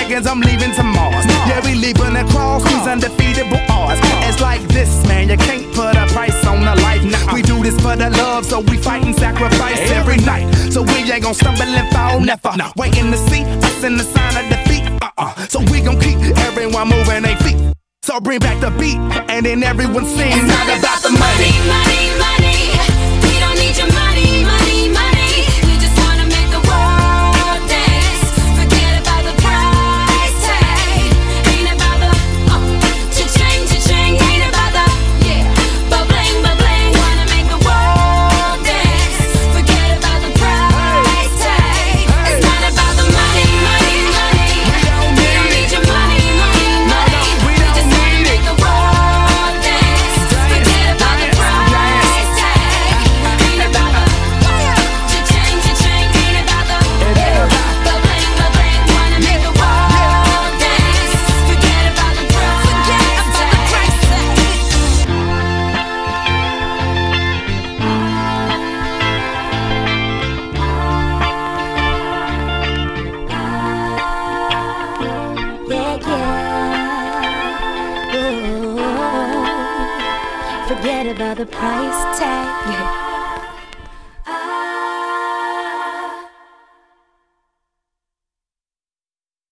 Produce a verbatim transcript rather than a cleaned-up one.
seconds, I'm leaving to Mars. Yeah, we leaving across these undefeatable odds. It's like this, man, you can't put a price on a life. Nah, we do this for the love, so we fight and sacrifice every night. So we ain't gon' stumble and fall, never. Waiting to see us in the sign of defeat. Uh-uh. So we gon' keep everyone moving their feet. So bring back the beat, and then everyone sings. It's not about the money, money, money. We don't need your money, money, money. We just wanna make the world dance. Forget about the price tag. Ain't about the uh, cha-ching, cha-ching. Ain't about the yeah, ba-bling, ba-bling. Wanna make the world dance. Forget about the price tag. It's not about the money, money, money. We don't need your money, money, money. We just wanna make the world dance. Forget about the price tag. Ain't about the cha-ching, cha-ching. Ain't about the ba-bling, ba-bling. Wanna make the world dance. Forget about the price Yeah, yeah. Ooh. Forget about the price tag.